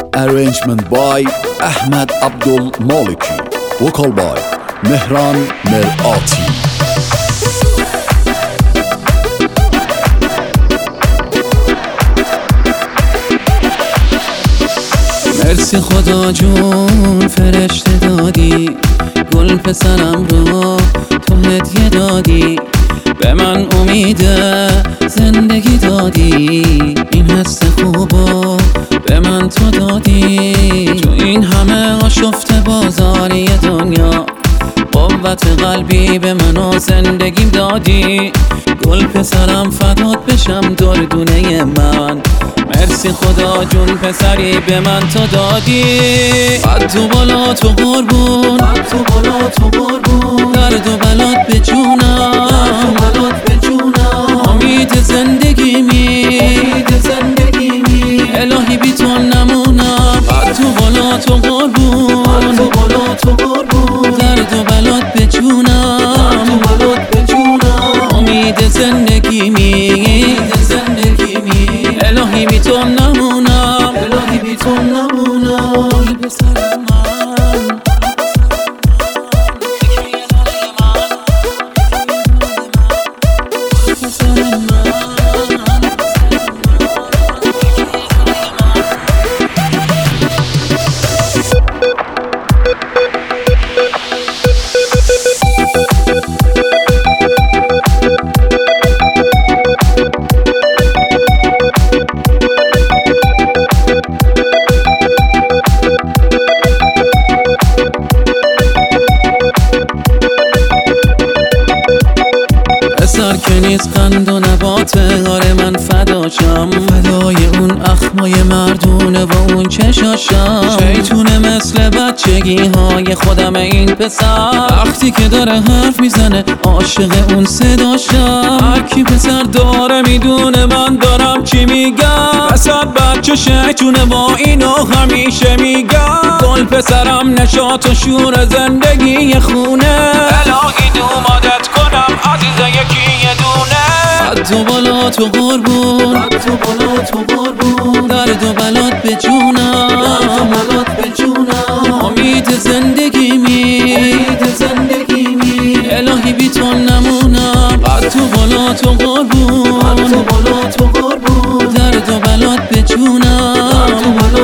Arrangement by Ahmed Abdul Maliki. Vocal by Mehran Merati. مرسی خدا جون فرشته دادی، گل پسرم رو تو هدیه دادی، به من امید زندگی دادی، این حس خوبو به من تو دادی. تو این همه آشفته بازاری دنیا، قوت قلبی به من و زندگیم دادی. گل پسرم فدات بشم دردونه من، مرسی خدا جون پسری به من تو دادی. قد تو بالا تو قربون، درد و بلات به جونم، امید زندگیمی، الهی بی تو نمونم. قد تو بالا تو قربون، درد و بلات به جونم، امید زندگیمی، الهی بی تو نمونم، گل پسر من. پسر که نیست قند و نباته، آره من فداشم، فدای اون اخمای مردونه و اون چشاشم. شیطونه مثل بچگی های خودم این پسر، وقتی که داره حرف میزنه عاشق اون صداشم. هرکی پسر داره میدونه من دارم چی میگم، پسر بچه شیطونه با اینو همیشه میگم. گل پسرم نشاط و شور زندگی خونه، الهی دومادت کنم عزیزه یکی یه دونه. قد تو بالا تو قربون، درد و بلات به جونم، امید زندگیمی، الهی بی تو نمونم. قد تو بالا تو قربون، درد و بلات به جونم،